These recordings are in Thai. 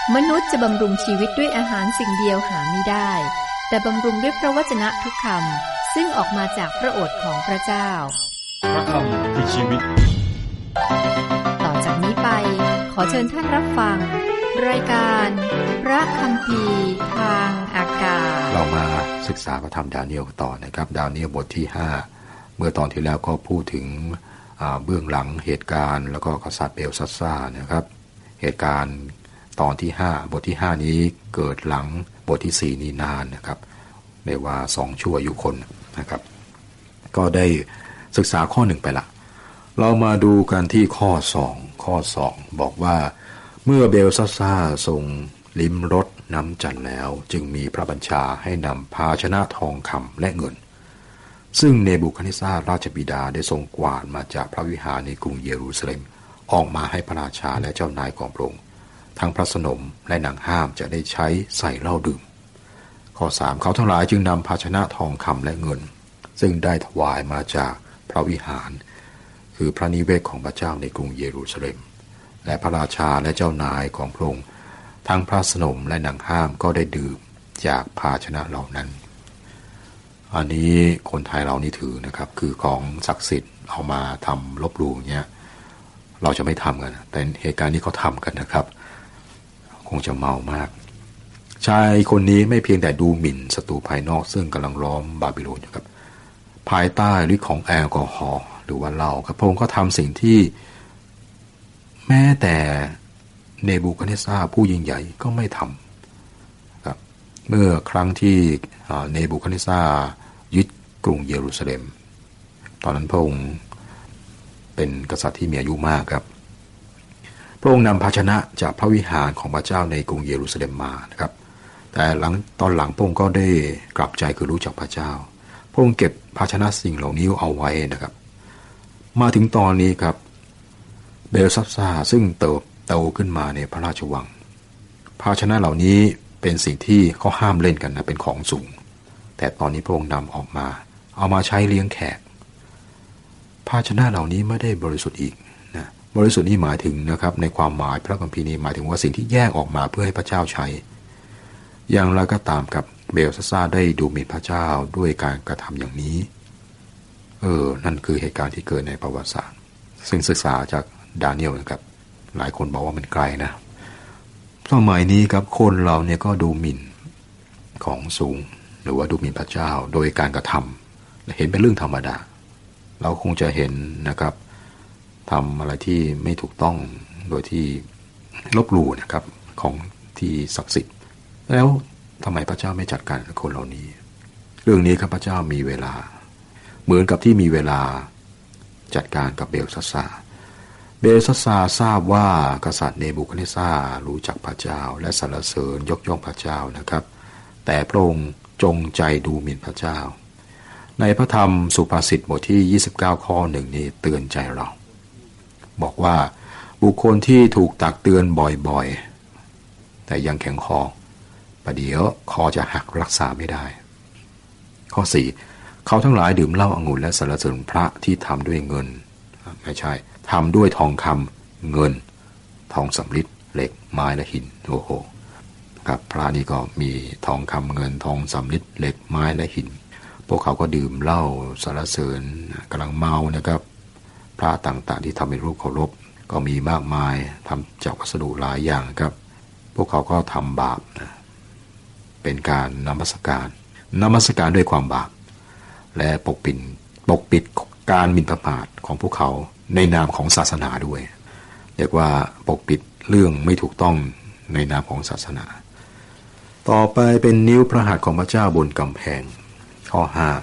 มนุษย์จะบำรุงชีวิตด้วยอาหารสิ่งเดียวหาไม่ได้แต่บำรุงด้วยพระวจนะทุกคำซึ่งออกมาจากพระโอษฐ์ของพระเจ้าพระคำคือชีวิตต่อจากนี้ไปขอเชิญท่านรับฟังรายการพระคัมภีร์ทางอากาศเรามาศึกษาพระธรรมดาเนียลต่อนะครับดาเนียลบทที่5เมื่อตอนที่แล้วก็พูดถึงเบื้องหลังเหตุการณ์แล้วก็กษัตริย์เบลซัสซาร์นะครับเหตุการณ์ตอนที่5บทที่5นี้เกิดหลังบทที่4นี้นานนะครับเรียกว่า2ชั่วอายุคนนะครับก็ได้ศึกษาข้อ1ไปละเรามาดูกันที่ข้อ2บอกว่าเมื่อเบลซัสซาร์ทรงลิ้มรสน้ำจันทร์แล้วจึงมีพระบัญชาให้นำภาชนะทองคำและเงินซึ่งเนบูคัดเนซัรราชบิดาได้ทรงกวาดมาจากพระวิหารในกรุงเยรูซาเล็มออกมาให้พระราชาและเจ้านายของพระองค์ทั้งพระสนมและนางห้ามจะได้ใช้ใส่เหล้าดื่มข้อ3เขาทั้งหลายจึงนำภาชนะทองคำและเงินซึ่งได้ถวายมาจากพระวิหารคือพระนิเวศของพระเจ้าในกรุงเยรูซาเล็มและพระราชาและเจ้านายของพระองค์ทั้งพระสนมและนางห้ามก็ได้ดื่มจากภาชนะเหล่านั้นอันนี้คนไทยเรานี่ถือนะครับคือของศักดิ์สิทธิ์เอามาทำลบหลู่เงี้ยเราจะไม่ทำกันแต่เหตุการณ์นี้เขาทำกันนะครับคงจะเมามากชายคนนี้ไม่เพียงแต่ดูหมิ่นศัตรูภายนอกซึ่งกำลังล้อมบาบิโลนอยู่ครับภายใต้ฤทธิ์ของแอลกอฮอล์หรือว่าเหล้าครับพระองค์ก็ทำสิ่งที่แม้แต่เนบูคัดเนซัรผู้ยิ่งใหญ่ก็ไม่ทำครับเมื่อครั้งที่เนบูคัดเนซัรยึดกรุงเยรูซาเล็มตอนนั้นพระองค์เป็นกษัตริย์ที่มีอายุมากครับพระองค์นำภาชนะจากพระวิหารของพระเจ้าในกรุงเยรูซาเล็มมานะครับแต่ตอนหลังพระองค์ก็ได้กลับใจคือรู้จักพระเจ้าพระองค์เก็บภาชนะสิ่งเหล่านี้เอาไว้นะครับมาถึงตอนนี้ครับเบลซัสซาร์ซึ่งเติบโตขึ้นมาในพระราชวังภาชนะเหล่านี้เป็นสิ่งที่เขาห้ามเล่นกันนะเป็นของสูงแต่ตอนนี้พระองค์นำออกมาเอามาใช้เลี้ยงแขกภาชนะเหล่านี้ไม่ได้บริสุทธิ์อีกนะบริสุทธิ์นี่หมายถึงนะครับในความหมายพระคัมภีร์นี้หมายถึงว่าสิ่งที่แยกออกมาเพื่อให้พระเจ้าใช้อย่างไรก็ตามกับเบลซัสซาร์ได้ดูหมิ่นพระเจ้าด้วยการกระทำอย่างนี้นั่นคือเหตุการณ์ที่เกิดในประวัติศาสตร์ซึ่งศึกษาจากดาเนียลนะครับหลายคนบอกว่ามันไกลนะสมัยนี้ครับคนเราเนี่ยก็ดูหมิ่นของสูงหรือว่าดูหมิ่นพระเจ้าโดยการกระทำเห็นเป็นเรื่องธรรมดาเราคงจะเห็นนะครับทำอะไรที่ไม่ถูกต้องโดยที่ลบหลู่นะครับของที่ศักดิ์สิทธิ์แล้วทำไมพระเจ้าไม่จัดการกับคนเหล่านี้เรื่องนี้ครับพระเจ้ามีเวลาเหมือนกับที่มีเวลาจัดการกับเบลซัสซาร์ทราบว่ากษัตริย์เนบูคัดเนซัรรู้จักพระเจ้าและสรรเสริญยกย่องพระเจ้านะครับแต่พระองค์จงใจดูหมิ่นพระเจ้าในพระธรรมสุภาษิตบทที่29ข้อ1นี้เตือนใจเราบอกว่าบุคคลที่ถูกตักเตือนบ่อยๆแต่ยังแข็งคอประเดี๋ยวคอจะหักรักษาไม่ได้ข้อ4เขาทั้งหลายดื่มเหล้าองุ่นและสรรเสริญพระที่ทำด้วยเงินไม่ใช่ทำด้วยทองคำเงินทองสำริดเหล็กไม้และหินโอ้โหครับพระนี่ก็มีทองคำเงินทองสำริดเหล็กไม้และหินพวกเขาก็ดื่มเหล้าสรรเสริญกำลังเมานะครับพระต่างๆที่ทำเป็นรูปเคารพก็มีมากมายทำจากวัสดุหลายอย่างครับพวกเขาก็ทำบาปนะเป็นการนมัสการด้วยความบาปและปกปิดการหมิ่นประมาทของพวกเขาในนามของศาสนาด้วยเรียกว่าปกปิดเรื่องไม่ถูกต้องในนามของศาสนาต่อไปเป็นนิ้วพระหัตถ์ของพระเจ้าบนกำแพงข้อ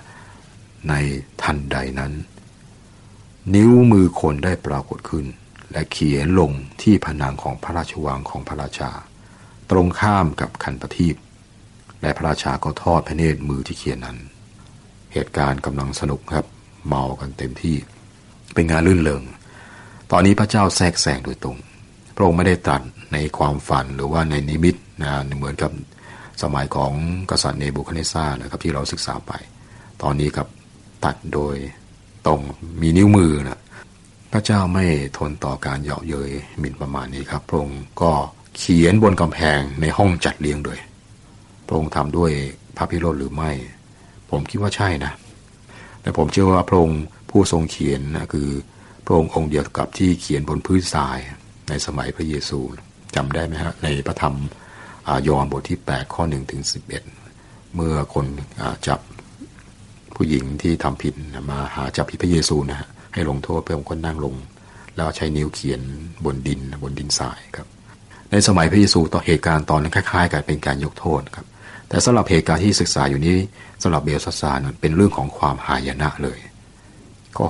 5ในทันใดนั้นนิ้วมือคนได้ปรากฏขึ้นและเขียนลงที่ผนังของพระราชวังของพระราชาตรงข้ามกับคันประทีปและพระราชาก็ทอดพระเนตรมือที่เขียนนั้นเหตุการณ์กำลังสนุกครับเมากันเต็มที่เป็นงานลื่นเริงตอนนี้พระเจ้าแทรกแซงโดยตรงพระองค์ไม่ได้ตรัสในความฝันหรือว่าในนิมิตนะเหมือนกับสมัยของกษัตริย์เนบูคัดเนซัรนะครับที่เราศึกษาไปตอนนี้ครับตัดโดยตรงมีนิ้วมือนะพระเจ้าไม่ทนต่อการเยาะเย้ยหมิ่นประมาทนี้ครับพระองค์ก็เขียนบนกำแพงในห้องจัดเลี้ยงด้วยพระองค์ทำด้วยพระพิโรธหรือไม่ผมคิดว่าใช่นะแต่ผมเชื่อว่าพระองค์ผู้ทรงเขียนนะคือพระองค์องค์เดียวกับที่เขียนบนพื้นทรายในสมัยพระเยซูจำได้ไหมฮะในพระธรรมยอห์นบทที่8ข้อ1ถึง11เมื่อคนจับผู้หญิงที่ทำผิดมาหาจับผิดพระเยซูนะฮะให้ลงโทษพระองค์ก็นั่งลงแล้วใช้นิ้วเขียนบนดินทรายครับในสมัยพระเยซูต่อเหตุการณ์ตอนนั้นคล้ายๆกันเป็นการยกโทษครับแต่สำหรับเหตุการณ์ที่ศึกษาอยู่นี้สำหรับเบลซัสซาร์นั้นเป็นเรื่องของความหายนะเลยข้อ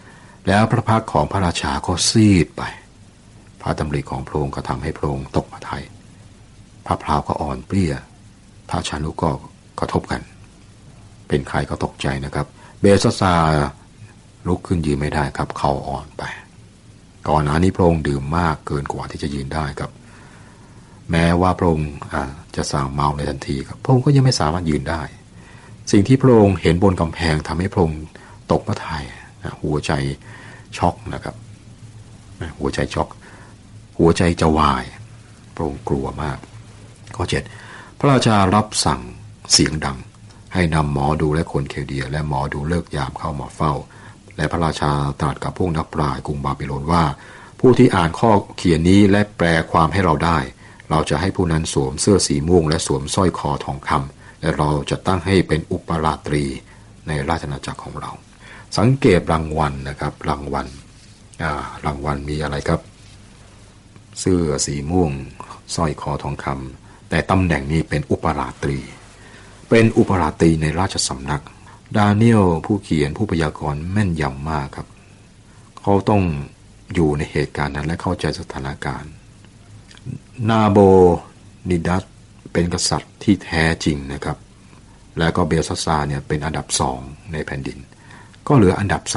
6แล้วพระพักของพระราชาก็ซีดไปพระดำริของพระองค์ก็ทำให้พระองค์ตกพระทัยพระพราวก็อ่อนเปรี้ยพระชานุก็กระทบกันเป็นใครก็ตกใจนะครับเบลซัสซาร์ลุกขึ้นยืนไม่ได้ครับเข่าอ่อนไปก่อนหน้านี้พระองค์ดื่มมากเกินกว่าที่จะยืนได้ครับแม้ว่าพระองค์จะสั่งเมาในทันทีครับพระองค์ก็ยังไม่สามารถยืนได้สิ่งที่พระองค์เห็นบนกำแพงทำให้พระองค์ตกพระทัยหัวใจช็อกนะครับหัวใจช็อกหัวใจจะวายพระองค์กลัวมากข้อ7พระราชารับสั่งเสียงดังให้นำหมอดูและคนเคลเดียและหมอดูเลิกยามเข้ามาเฝ้าและพระราชาตรัสกับพวกนักปราชญ์กรุงบาบิโลนว่าผู้ที่อ่านข้อเขียนนี้และแปลความให้เราได้เราจะให้ผู้นั้นสวมเสื้อสีม่วงและสวมสร้อยคอทองคำและเราจะตั้งให้เป็นอุปราตรีในราชอาณาจักรของเราสังเกตรางวัลนะครับรางวัลมีอะไรครับเสื้อสีม่วงสร้อยคอทองคำแต่ตำแหน่งนี้เป็นอุปราตรีในราชสำนักดาเนียลผู้เขียนผู้พยากรณ์แม่นยำมากครับเขาต้องอยู่ในเหตุการณ์นั้นและเข้าใจสถานการณ์นาโบนิดัสเป็นกษัตริย์ที่แท้จริงนะครับแล้วก็เบลซัสซาร์เนี่ยเป็นอันดับ2ในแผ่นดินก็เหลืออันดับ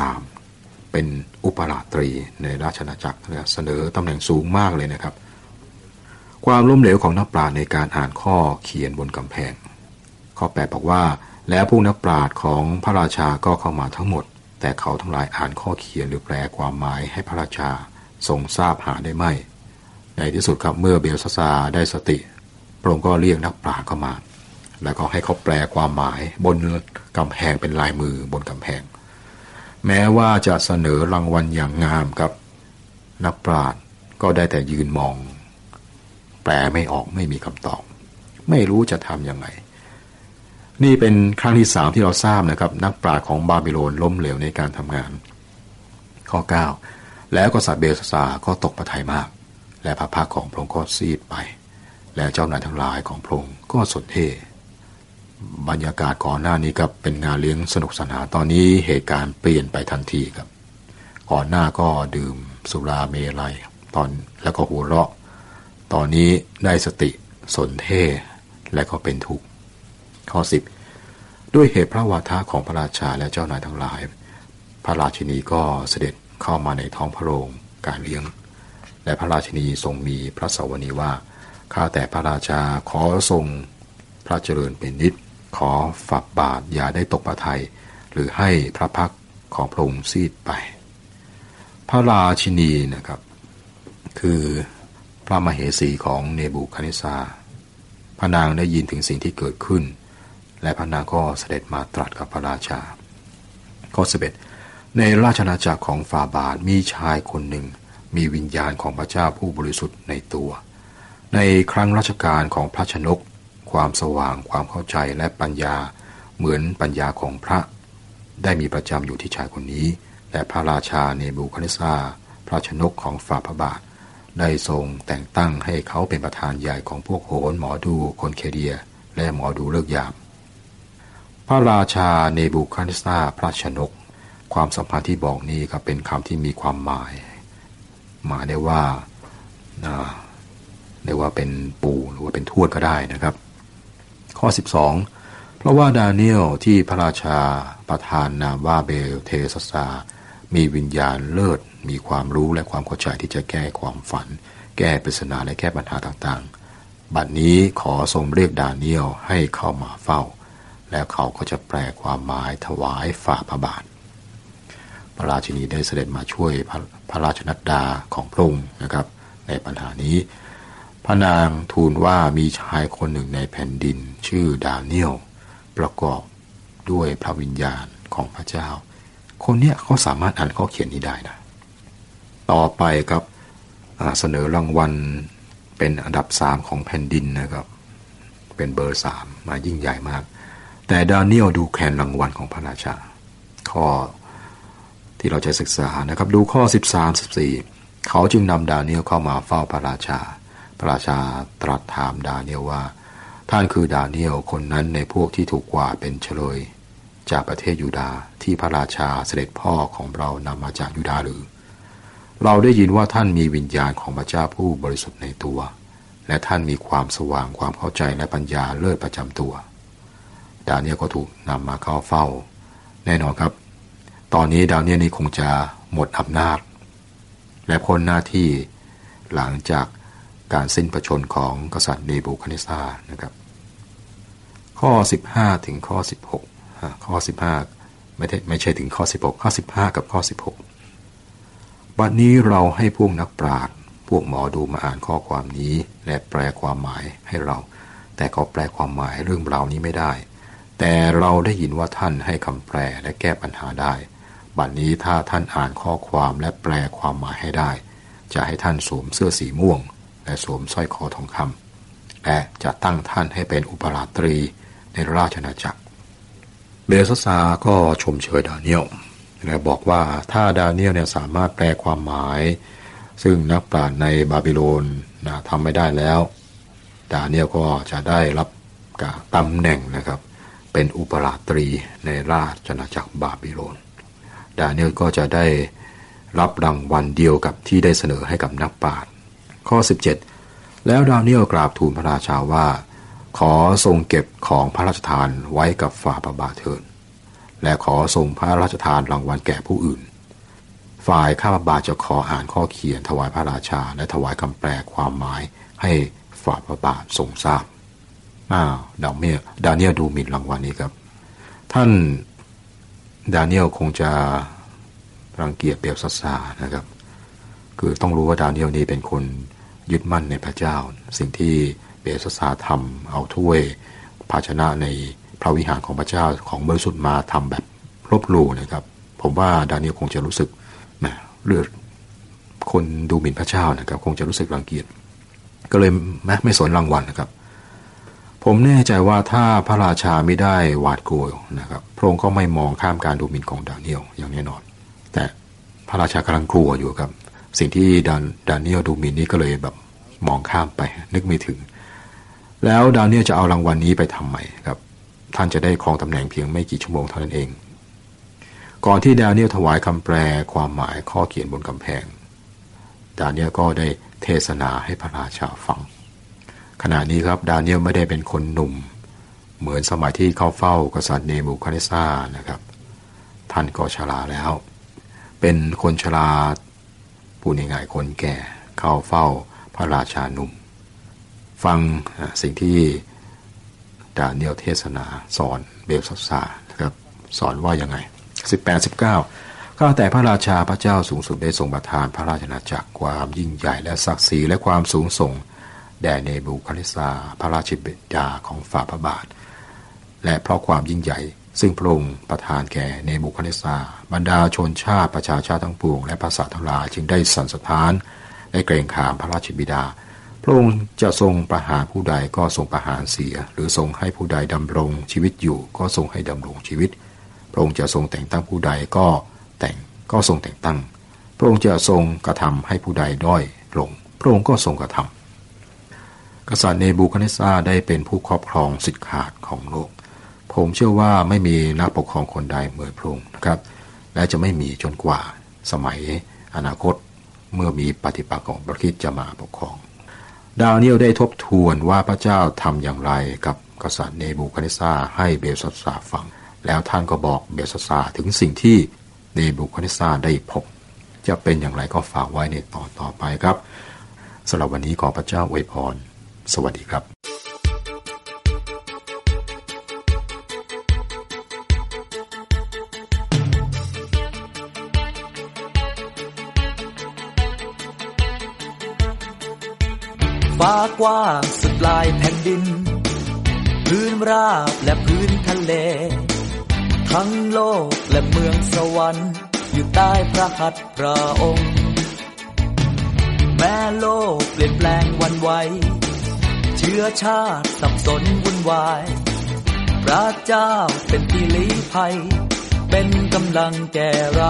3เป็นอุปราตรีในราชอาณาจักรเสนอตำแหน่งสูงมากเลยนะครับความล้มเหลวของนักปราชญ์ในการอ่านข้อเขียนบนกำแพงข้อ8บอกว่าแล้วพวกนักปราชญ์ของพระราชาก็เข้ามาทั้งหมดแต่เขาทั้งหลายอ่านข้อเขียนหรือแปลความหมายให้พระราชาทรงทราบหาได้ไม่ในที่สุดครับเมื่อเบลซัสซาร์ได้สติพระองค์ก็เรียกนักปราชญ์เข้ามาแล้วก็ให้เขาแปลความหมายบนกำแพงเป็นลายมือบนกำแพงแม้ว่าจะเสนอรางวัลอย่างงามครับนักปราชญ์ก็ได้แต่ยืนมองแปลไม่ออกไม่มีคำตอบไม่รู้จะทำยังไงนี่เป็นครั้งที่3ที่เราทราบนะครับนักปราชญ์ของบาบิโลนล้มเหลวในการทำงานข้อ9แล้วกษัตริย์เบลซัสซาร์ก็ตกพระทัยมากและพระพักของพระองค์ก็ซีดไปและเจ้านายทั้งหลายของพระองค์ก็สนเท่บรรยากาศก่อนหน้านี้ครับเป็นงานเลี้ยงสนุกสนานตอนนี้เหตุการณ์เปลี่ยนไปทันทีครับก่อนหน้าก็ดื่มสุราเมลัยแล้วก็หัวเราะตอนนี้ได้สติสนเท่และก็เป็นทุกข์ข้อ10ด้วยเหตุพระวาทะของพระราชาและเจ้านายทั้งหลายพระราชินีก็เสด็จเข้ามาในท้องพระโรงการเลี้ยงและพระราชินีทรงมีพระสวนีว่าข้าแต่พระราชาขอทรงพระเจริญเป็นนิจขอฝักบาทอย่าได้ตกพระทัยหรือให้พระพักของพระองค์ซีดไปพระราชินีนะครับคือพระมเหสีของเนบูคัดเนสซาร์พระนางได้ยินถึงสิ่งที่เกิดขึ้นและพระนางก็เสด็จมาตรัสกับพระราชาข้อ11ในราชอาณาจักรของฟาบาทมีชายคนหนึ่งมีวิญญาณของพระเจ้าผู้บริสุทธิ์ในตัวในครั้งราชการของพระชนกความสว่างความเข้าใจและปัญญาเหมือนปัญญาของพระได้มีประจำอยู่ที่ชายคนนี้และพระราชาเนบูคัดเนสซาร์พระชนกของฝ่าพระบาทได้ทรงแต่งตั้งให้เขาเป็นประธานใหญ่ของพวกโหรหมอดูคนเคเดียและหมอดูเลิกยามพระราชาเนบูคัดเนสซาร์พระชนกความสัมพันธ์ที่บอกนี้ก็เป็นคำที่มีความหมายได้ว่าเป็นปู่หรือว่าเป็นทวดก็ได้นะครับข้อ12เพราะว่าดาเนียลที่พระราชาประทานนามว่าเบลเทซัสซามีวิญญาณเลิศมีความรู้และความเข้าใจที่จะแก้ความฝันแก้ปริศนาและแก้ปัญหาต่างๆบัดนี้ขอทรงเรียกดาเนียลให้เข้ามาเฝ้าแล้วเขาก็จะแปลความหมายถวายฝ่าพระบาทพระราชินีได้เสด็จมาช่วยพระราชนัดดาของพระองค์นะครับในปัญหานี้พระนางทูลว่ามีชายคนหนึ่งในแผ่นดินชื่อดาเนียลประกอบด้วยพระวิญญาณของพระเจ้าคนเนี้ยเขาสามารถอ่านข้อเขียนนี้ได้นะต่อไปครับเสนอรางวัลเป็นอันดับ3ของแผ่นดินนะครับเป็นเบอร์3มายิ่งใหญ่มากแต่ดาเนียลดูแคลนรางวัลของพระราชาข้อที่เราจะศึกษานะครับดูข้อ13-14เขาจึงนำดาเนียลเข้ามาเฝ้าพระราชาพระราชาตรัสถามดาเนียลว่าท่านคือดาเนียลคนนั้นในพวกที่ถูกกว่าเป็นเฉลยจากประเทศยูดาห์ที่พระราชาเสด็จพ่อของเรานำมาจากยูดาห์หรือเราได้ยินว่าท่านมีวิญญาณของพระเจ้าผู้บริสุทธิ์ในตัวและท่านมีความสว่างความเข้าใจและปัญญาเลิศประจำตัวดาเนียลก็ถูกนำมาเข้าเฝ้าแน่นอนครับตอนนี้ดาเนียลนี่คงจะหมดอำนาจและพ้นหน้าที่หลังจากการสิ้นพระชนม์ของกษัตริย์เนบูคัดเนซัรนะครับข้อ15ถึงข้อ16ข้อ15ไม่ใช่ถึงข้อ16ข้อ15กับข้อ16บัดนี้เราให้พวกนักปราชญ์พวกหมอดูมาอ่านข้อความนี้และแปลความหมายให้เราแต่เขาแปลความหมายเรื่องราวนี้ไม่ได้แต่เราได้ยินว่าท่านให้คำแปลและแก้ปัญหาได้บัดนี้ถ้าท่านอ่านข้อความและแปลความหมายให้ได้จะให้ท่านสวมเสื้อสีม่วงและสวมสร้อยคอทองคำและจะตั้งท่านให้เป็นอุปราชตรีในราชอาณาจักรเบลซัสซาร์ก็ชมเชยดาเนียลและบอกว่าถ้าดาเนียลเนี่ยสามารถแปลความหมายซึ่งนักปราชญ์ในบาบิโลนทำไม่ได้แล้วดาเนียลก็จะได้รับตำแหน่งนะครับเป็นอุปราชตรีในราชอาณาจักรบาบิโลนดาเนียลก็จะได้รับรางวัลเดียวกับที่ได้เสนอให้กับนักปราชญ์ข้อ17แล้วดาเนียลกราบทูลพระราชาว่าขอทรงเก็บของพระราชทานไว้กับฝ่าพระบาทเถิดและขอทรงพระราชทานรางวัลแก่ผู้อื่นฝ่ายข้าพเจ้าจะขออ่านข้อเขียนถวายพระราชาและถวายคำแปลความหมายให้ฝ่าพระบาททรงทราบดาเนียลดูหมิ่นรางวัลนี้ครับท่านดาเนียลคงจะรังเกียจเบลซัสซาร์นะครับคือต้องรู้ว่าดาเนียลนี้เป็นคนยึดมั่นในพระเจ้าสิ่งที่เบลซัสซาร์ทำเอาถ้วยภาชนะในพระวิหารของพระเจ้าของบริสุทธิ์มาทำแบบลบหลู่นะครับผมว่าดาเนียลคงจะรู้สึกเลือดคนดูหมิ่นพระเจ้านะครับคงจะรู้สึกรังเกียจก็เลยไม่สนรางวัลนะครับผมแน่ใจว่าถ้าพระราชาไม่ได้หวาดกลัวนะครับพระองค์ก็ไม่มองข้ามการดูหมิ่นของดาเนียลอย่างแน่นอนแต่พระราชากำลังกลัวอยู่ครับสิ่งที่ดาเนียลดูหมิ่นนี้ก็เลยแบบมองข้ามไปนึกไม่ถึงแล้วดาเนียลจะเอารางวัลนี้ไปทำไมครับท่านจะได้ครองตำแหน่งเพียงไม่กี่ชั่วโมงเท่านั้นเองก่อนที่ดาเนียลถวายคำแปลความหมายข้อเขียนบนกำแพงดาเนียลก็ได้เทศนาให้พระราชาฟังขณะนี้ครับดาเนียลไม่ได้เป็นคนหนุ่มเหมือนสมัยที่เข้าเฝ้ากษัตริย์เนบูคัดเนซัรนะครับท่านก็ชราแล้วเป็นคนชราพูดง่ายๆคนแก่เข้าเฝ้าพระราชาหนุ่มฟังสิ่งที่ดาเนียลเทศนาสอนเบลซัสซาร์นะครับสอนว่ายังไง18-19ข้าแต่พระราชาพระเจ้าสูงสุดได้ทรงประทานพระราชอาณาจักรความยิ่งใหญ่และศักดิ์ศรีและความสูงส่งแด่เนบูคัดเนซัรพระราชบิดาของฝ่าพระบาทและเพราะความยิ่งใหญ่ซึ่งพระองค์ประทานแก่เนบูคัดเนซัรบรรดาชนชาติประชาชาติทั้งปวงและภาษาทั้งหลายจึงได้สั่นสะท้านและเกรงขามพระราชบิดาพระองค์จะทรงประหารผู้ใดก็ทรงประหารเสียหรือทรงให้ผู้ใดดำรงชีวิตอยู่ก็ทรงให้ดำรงชีวิตพระองค์จะทรงแต่งตั้งผู้ใดก็ทรงแต่งตั้งพระองค์จะทรงกระทำให้ผู้ใดด้อยลงพระองค์ก็ทรงกระทำกษัตริย์เนบูคัดเนซัรได้เป็นผู้ครอบครองสิทธิขาดของโลกผมเชื่อว่าไม่มีนักปกครองคนใดเหมือนพระองค์นะครับและจะไม่มีจนกว่าสมัยอนาคตเมื่อมีปฏิปักษ์ของพระคริสต์จะมาปกครองดาเนียลได้ทบทวนว่าพระเจ้าทำอย่างไรกับกษัตริย์เนบูคัดเนซัรให้เบลซัสซาร์ฟังแล้วท่านก็บอกเบลซัสซาร์ถึงสิ่งที่เนบูคัดเนซัรได้พบจะเป็นอย่างไรก็ฝากไว้ในตอนต่อไปครับสำหรับวันนี้ขอพระเจ้าอวยพรสวัสดีครับฟ้ากว้างสุดปลายแผ่นดินพื้นราบและพื้นทะเลทั้งโลกและเมืองสวรรค์อยู่ใต้พระหัตถ์พระองค์แม้โลกเปลี่ยนแปลงวันไหวเชื้อชาติสับสนวุ่นวายพระเจ้าเป็นที่ลี้ภัยเป็นกำลังแก่เรา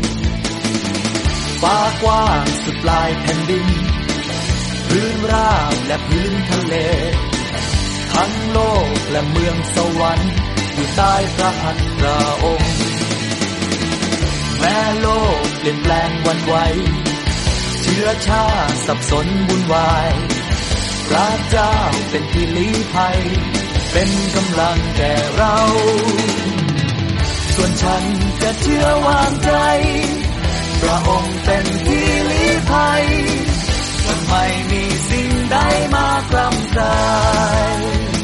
ฟ้ากว้างสุดปลายแผ่นดินพื้นราบและพื้นทะเลทั้งโลกและเมืองสวรรค์อยู่ใต้พระหัตถ์พระองค์แม้โลกเปลี่ยนแปลงวันไหวเชื้อชาติสับสนวุ่นวายพระเจ้าเป็นที่ลี้ภัยเป็นกำลังแก่เราส่วนฉันจะเชื่อวางใจพระองค์เป็นที่ลี้ภัยจะไม่มีสิ่งใดมากล้ำกลาย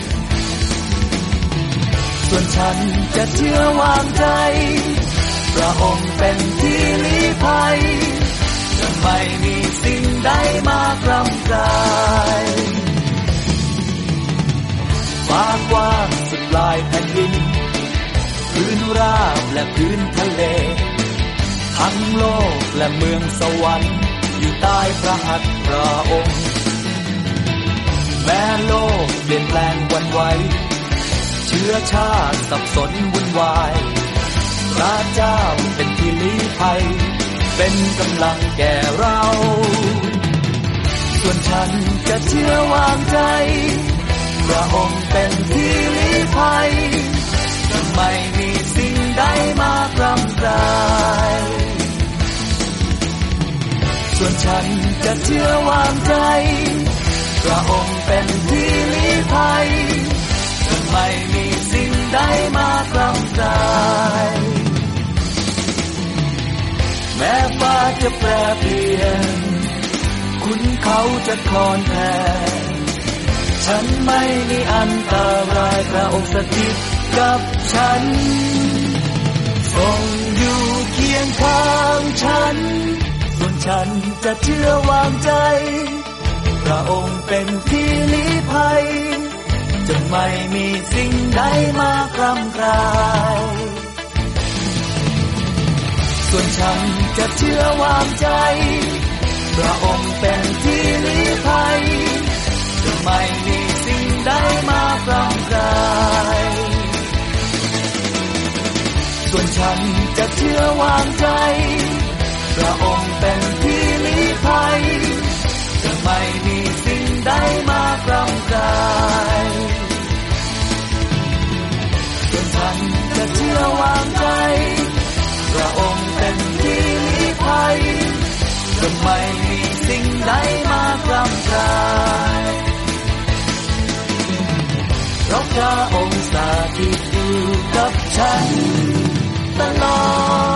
ส่วนฉันจะเชื่อวางใจพระองค์เป็นที่ลี้ภัยจะไม่มีสิ่งใดมากล้ำกลายฟ้ากว้างสุดปลายแผ่นดินพื้นราบและพื้นทะเลทั้งโลกและเมืองสวรรค์อยู่ใต้พระหัตถ์พระองค์แม้โลกเปลี่ยนแปลงวันไหวเชื้อชาติสับสนวุ่นวายพระเจ้าเป็นที่ลี้ภัยเป็นกำลังแก่เราส่วนฉันจะเชื่อวางใจพระองค์เป็นที่ลี้ภัยจะไม่มีสิ่งใดมากล้ำกลายส่วนฉันจะเชื่อวางใจพระองค์เป็นที่ลี้ภัยจะไม่มีสิ่งใดมากล้ำกลายแม้ฟ้าจะแปรเปลี่ยนขุนเขาจะคลอนแผ่ฉันไม่มีอันตรายพระองค์สถิตกับฉันทรงอยู่เคียงข้างฉันส่วนฉันจะเชื่อวางใจพระองค์เป็นที่ลี้ภัยจะไม่มีสิ่งใดมากล้ำกลายส่วนฉันจะเชื่อวางใจพระองค์เป็นที่ลี้ภัยจะไม่มีสิ่งใดมากล้ำกลายส่วนฉันจะเชื่อวางใจพระองค์เป็นที่ลี้ภัยจะไม่มีสิ่งใดมากล้ำกลายส่วนฉันจะเชื่อวางใจพระองค์เป็นที่ลี้ภัยจะไม่มีสิ่งใดมากล้ำกลายเพราะพระองค์สถิตอยู่กับฉันตลอด